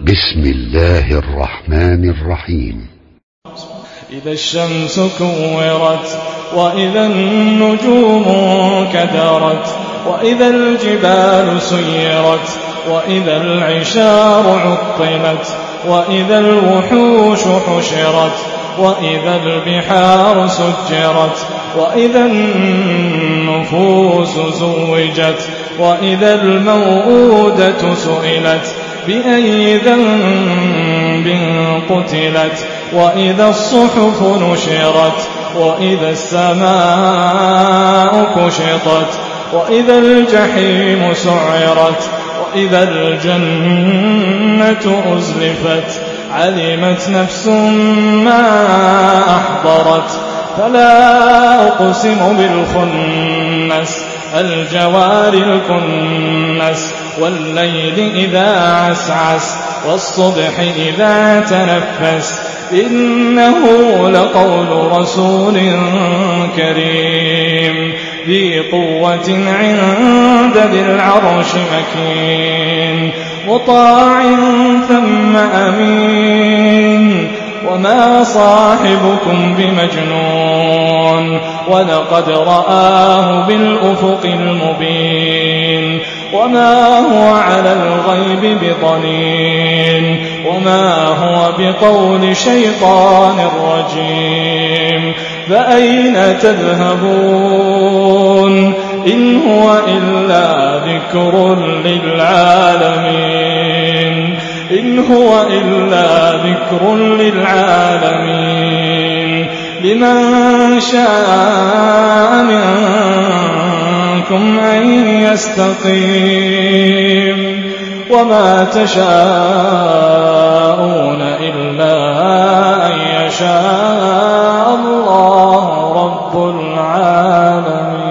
بسم الله الرحمن الرحيم. إذا الشمس كورت وإذا النجوم كدرت وإذا الجبال سيرت وإذا العشار عطلت وإذا الوحوش حشرت وإذا البحار سجرت وإذا النفوس زوجت وإذا الموءودة سئلت بأي ذنب قتلت وإذا الصحف نشرت وإذا السماء كشطت وإذا الجحيم سعرت وإذا الجنة أزلفت علمت نفس ما أحضرت فلا أقسم بالخنس الجوار الكنس والليل إذا عسعس والصبح إذا تنفس إنه لقول رسول كريم ذي قوة عند ذي العرش مكين مطاع ثم أمين وما صاحبكم بمجنون ولقد رآه بالأفق المبين وما هو على الغيب بضنين وما هو بقول شيطان رجيم فأين تذهبون إن هو إلا ذكر للعالمين إن هو إلا ذكر للعالمين لمن شاء منكم أن يستقيم وما تشاءون إلا أن يشاء الله رب العالمين.